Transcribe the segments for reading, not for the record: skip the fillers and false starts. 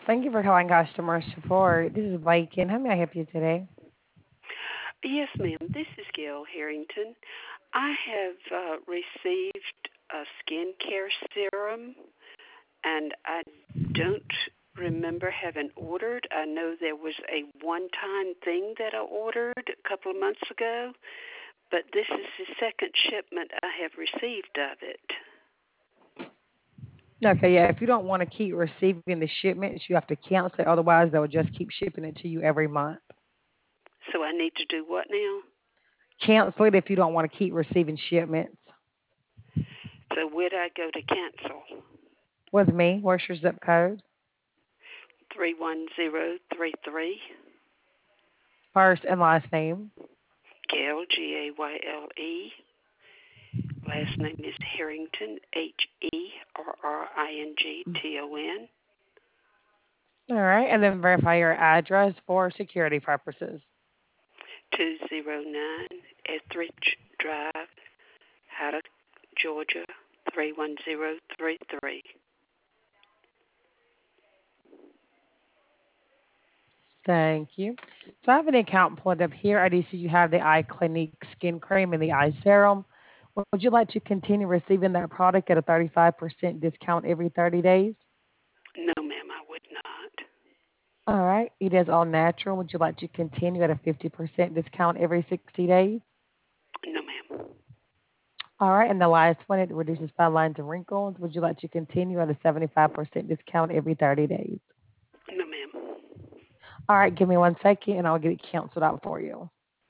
Thank you for calling customer support. This is Bacon. How may I help you today? Yes, ma'am. This is Gail Harrington. I have received a skincare serum, and I don't remember having ordered. I know there was a one-time thing that I ordered a couple of months ago, but this is the second shipment I have received of it. Okay, yeah. If you don't want to keep receiving the shipments, you have to cancel it. Otherwise, they'll just keep shipping it to you every month. So I need to do what now? Cancel it if you don't want to keep receiving shipments. So where do I go to cancel? With me, what's your zip code? 31033. First and last name. Gail, Gayle. Last name is Harrington, Herrington. All right, and then verify your address for security purposes. 209 Etheridge Drive, Haddock, Georgia, 31033. Thank you. So I have an account pulled up here. I do see you have the eye clinic skin cream and the eye serum. Would you like to continue receiving that product at a 35% discount every 30 days? No, ma'am, I would not. All right. It is all natural. Would you like to continue at a 50% discount every 60 days? No, ma'am. All right. And the last one, it reduces fine lines and wrinkles. Would you like to continue at a 75% discount every 30 days? No, ma'am. All right. Give me 1 second and I'll get it canceled out for you.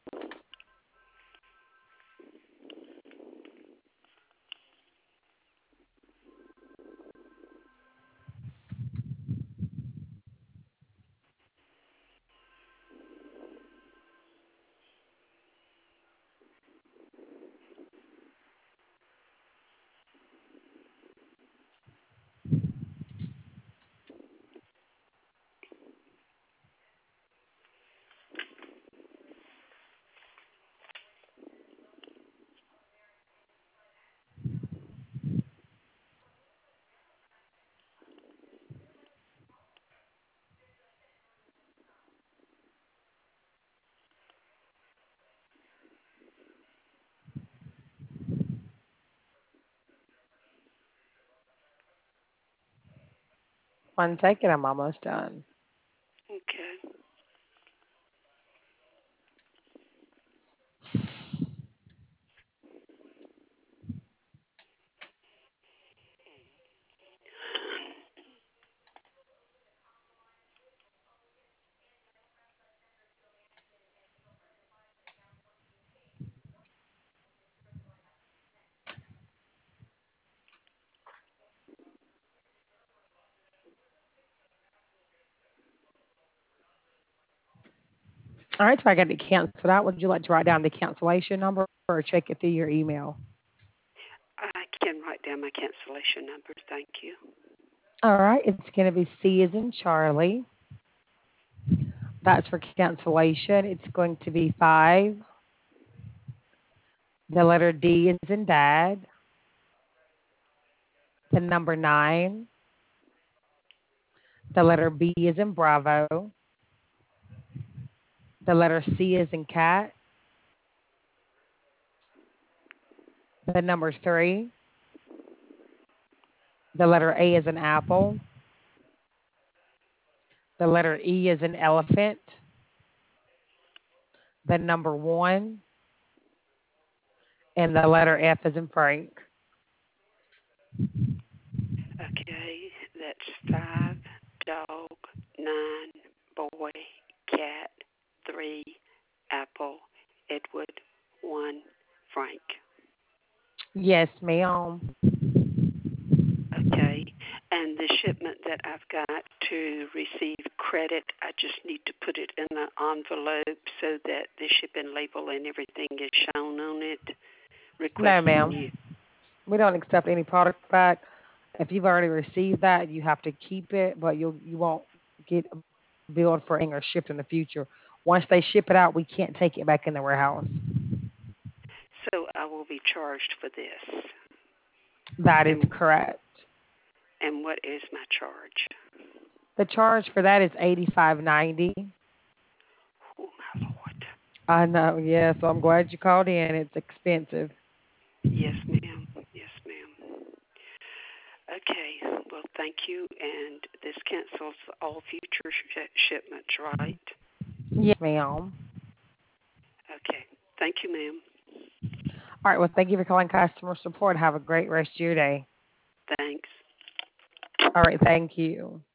One second. I'm almost done. Okay. All right. So I got it canceled out. Would you like to write down the cancellation number or check it through your email? I can write down my cancellation number. Thank you. All right. It's going to be C as in Charlie. That's for cancellation. It's going to be 5. The letter D is in dad. The number 9. The letter B is in Bravo. The letter C is in cat. The number 3. The letter A is in apple. The letter E is in elephant. The number 1. And the letter F is in Frank. Okay, that's 5, dog, 9, boy, cat, 3, apple, Edward, 1, Frank. Yes, ma'am. Okay, and the shipment that I've got to receive credit, I just need to put it in an envelope so that the shipping label and everything is shown on it, No, requesting ma'am. you. We don't accept any product back. If you've already received that, you have to keep it, but you won't get billed for anything or shipped in the future. Once they ship it out, we can't take it back in the warehouse. So I will be charged for this. That is And correct. and what is my charge? The charge for that is 85.90. Oh, my Lord. I know, yeah. So I'm glad you called in. It's expensive. Yes, ma'am. Yes, ma'am. Okay. Well, thank you. And this cancels all future shipments, right? Yes, ma'am. Okay. Thank you, ma'am. All right. Well, thank you for calling customer support. Have a great rest of your day. Thanks. All right. Thank you.